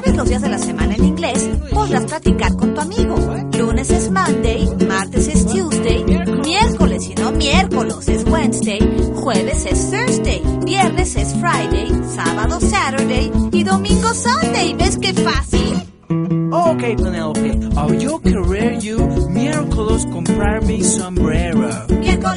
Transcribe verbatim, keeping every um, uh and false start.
conoces los días de la semana en inglés, podrás practicar con tu amigo. Lunes es Monday, martes es Tuesday, miércoles y no miércoles es Wednesday, jueves es Thursday, viernes es Friday, sábado Saturday y domingo Sunday. ¿Ves qué fácil? Okay, Penelope, I'll yo querer you miércoles comprar mi sombrero. Miércoles